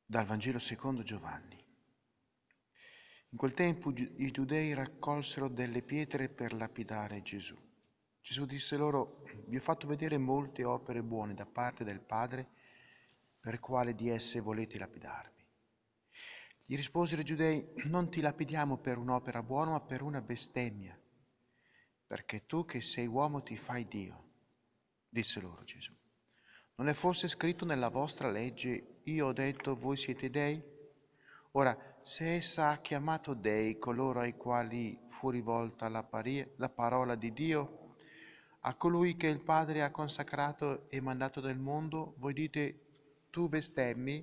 Dal Vangelo secondo Giovanni. In quel tempo i giudei raccolsero delle pietre per lapidare Gesù. Gesù disse loro: vi ho fatto vedere molte opere buone da parte del Padre, per quale di esse volete lapidarmi? Gli risposero i giudei: non ti lapidiamo per un'opera buona, ma per una bestemmia, perché tu che sei uomo ti fai Dio. Disse loro Gesù: non è forse scritto nella vostra legge, io ho detto voi siete dei? Ora, se essa ha chiamato dei coloro ai quali fu rivolta la parola di Dio, a colui che il Padre ha consacrato e mandato nel mondo, voi dite, tu bestemmi,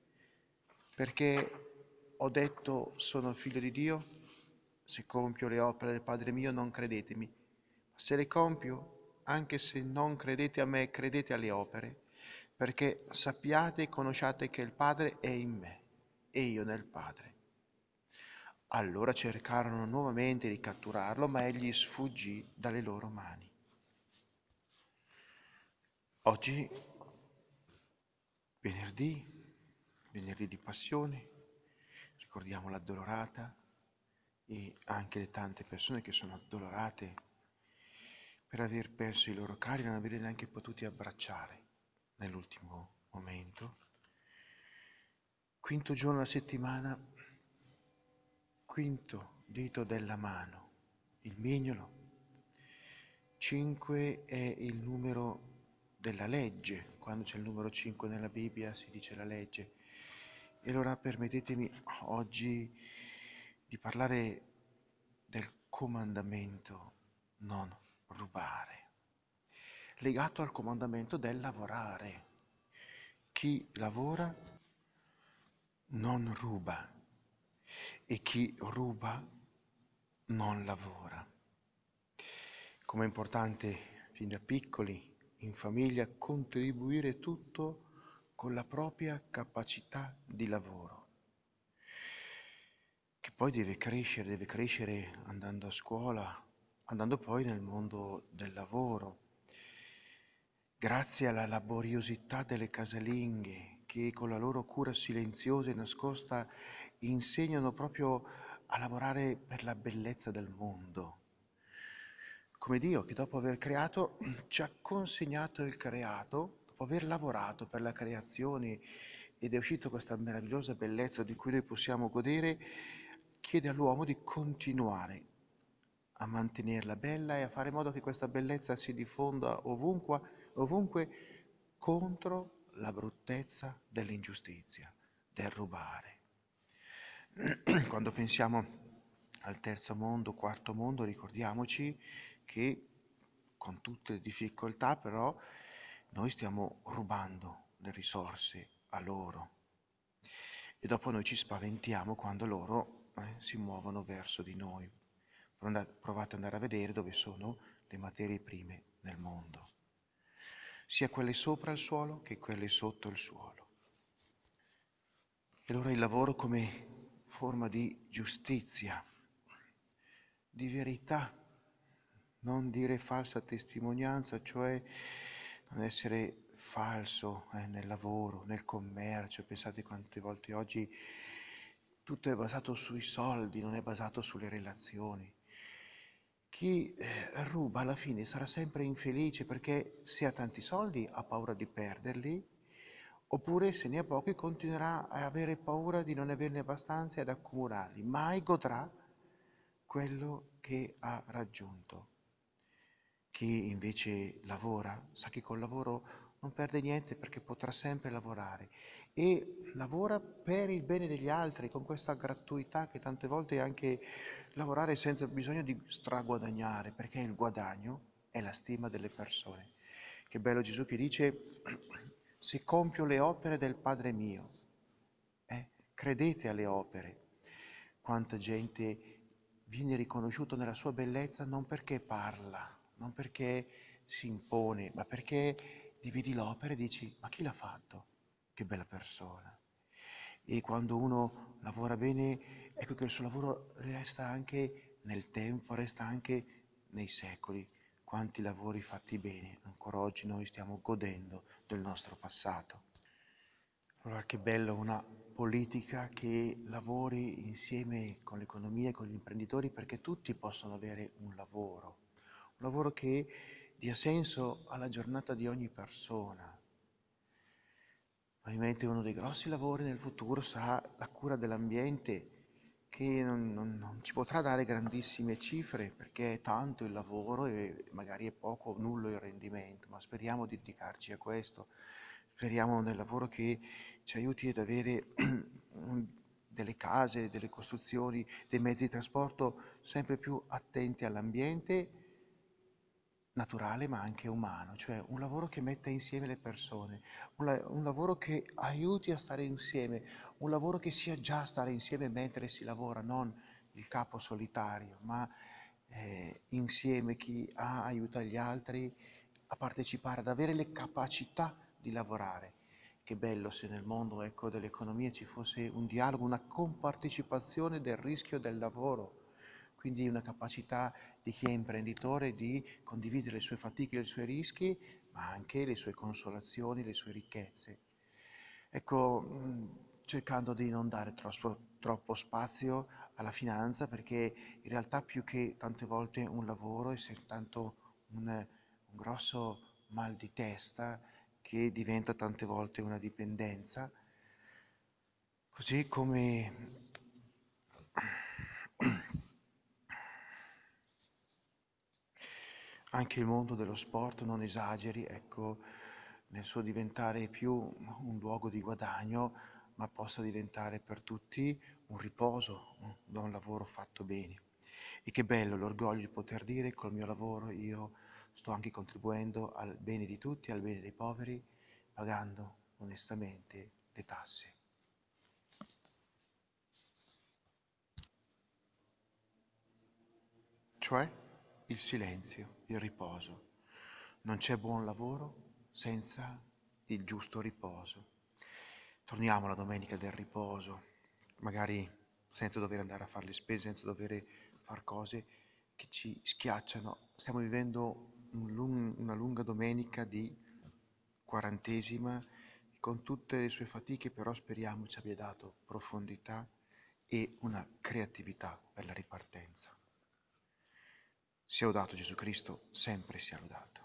perché ho detto sono figlio di Dio? Se compio le opere del Padre mio non credetemi, ma se le compio, anche se non credete a me, credete alle opere, perché sappiate e conosciate che il Padre è in me e io nel Padre. Allora cercarono nuovamente di catturarlo, ma egli sfuggì dalle loro mani. Oggi, venerdì di Passione, ricordiamo l'addolorata e anche le tante persone che sono addolorate per aver perso i loro cari e non averli neanche potuti abbracciare nell'ultimo momento. Quinto giorno della settimana, quinto dito della mano, il mignolo. 5 è il numero della legge. Quando c'è il numero 5 nella Bibbia si dice la legge. E allora permettetemi oggi di parlare del comandamento non rubare, legato al comandamento del lavorare. Chi lavora non ruba e chi ruba non lavora. Com'è importante fin da piccoli in famiglia contribuire tutto con la propria capacità di lavoro, che poi deve crescere andando a scuola, andando poi nel mondo del lavoro, grazie alla laboriosità delle casalinghe che con la loro cura silenziosa e nascosta insegnano proprio a lavorare per la bellezza del mondo. Come Dio che dopo aver creato ci ha consegnato il creato, dopo aver lavorato per la creazione ed è uscita questa meravigliosa bellezza di cui noi possiamo godere, chiede all'uomo di continuare a mantenerla bella e a fare in modo che questa bellezza si diffonda ovunque contro la bruttezza dell'ingiustizia, del rubare. Quando pensiamo al terzo mondo, quarto mondo, ricordiamoci che con tutte le difficoltà però noi stiamo rubando le risorse a loro e dopo noi ci spaventiamo quando loro si muovono verso di noi. Provate ad andare a vedere dove sono le materie prime nel mondo, sia quelle sopra il suolo che quelle sotto il suolo. E allora il lavoro come forma di giustizia, di verità, non dire falsa testimonianza, cioè non essere falso nel lavoro, nel commercio. Pensate quante volte oggi tutto è basato sui soldi, non è basato sulle relazioni. Chi ruba alla fine sarà sempre infelice perché se ha tanti soldi ha paura di perderli, oppure se ne ha pochi continuerà a avere paura di non averne abbastanza e ad accumularli. Mai godrà quello che ha raggiunto. Chi invece lavora sa che col lavoro non perde niente perché potrà sempre lavorare e lavora per il bene degli altri con questa gratuità che tante volte è anche lavorare senza bisogno di straguadagnare, perché il guadagno è la stima delle persone. Che bello Gesù che dice: se compio le opere del Padre mio, credete alle opere. Quanta gente viene riconosciuta nella sua bellezza non perché parla, non perché si impone, ma perché ne vedi l'opera e dici: ma chi l'ha fatto? Che bella persona. E quando uno lavora bene, ecco che il suo lavoro resta anche nel tempo, resta anche nei secoli. Quanti lavori fatti bene, ancora oggi noi stiamo godendo del nostro passato. Allora che bello una politica che lavori insieme con l'economia e con gli imprenditori perché tutti possono avere un lavoro che dia senso alla giornata di ogni persona. Probabilmente uno dei grossi lavori nel futuro sarà la cura dell'ambiente, che non ci potrà dare grandissime cifre perché è tanto il lavoro e magari è poco o nullo il rendimento, ma speriamo di dedicarci a questo. Speriamo nel lavoro che ci aiuti ad avere delle case, delle costruzioni, dei mezzi di trasporto sempre più attenti all'ambiente naturale ma anche umano, cioè un lavoro che metta insieme le persone, un lavoro che aiuti a stare insieme, un lavoro che sia già stare insieme mentre si lavora, non il capo solitario, ma insieme chi aiuta gli altri a partecipare, ad avere le capacità di lavorare. Che bello se nel mondo, ecco, dell'economia ci fosse un dialogo, una compartecipazione del rischio del lavoro, quindi una capacità di chi è imprenditore di condividere le sue fatiche, i suoi rischi, ma anche le sue consolazioni, le sue ricchezze. Ecco, cercando di non dare troppo spazio alla finanza, perché in realtà più che tante volte un lavoro è soltanto un grosso mal di testa che diventa tante volte una dipendenza, così come anche il mondo dello sport non esageri, ecco, nel suo diventare più un luogo di guadagno, ma possa diventare per tutti un riposo da un lavoro fatto bene. E che bello l'orgoglio di poter dire col mio lavoro io sto anche contribuendo al bene di tutti, al bene dei poveri, pagando onestamente le tasse. Cioè il silenzio, il riposo. Non c'è buon lavoro senza il giusto riposo. Torniamo alla domenica del riposo, magari senza dover andare a fare le spese, senza dover fare cose che ci schiacciano. Stiamo vivendo una lunga domenica di quarantesima, con tutte le sue fatiche, però speriamo ci abbia dato profondità e una creatività per la ripartenza. Sia lodato Gesù Cristo, sempre sia lodato.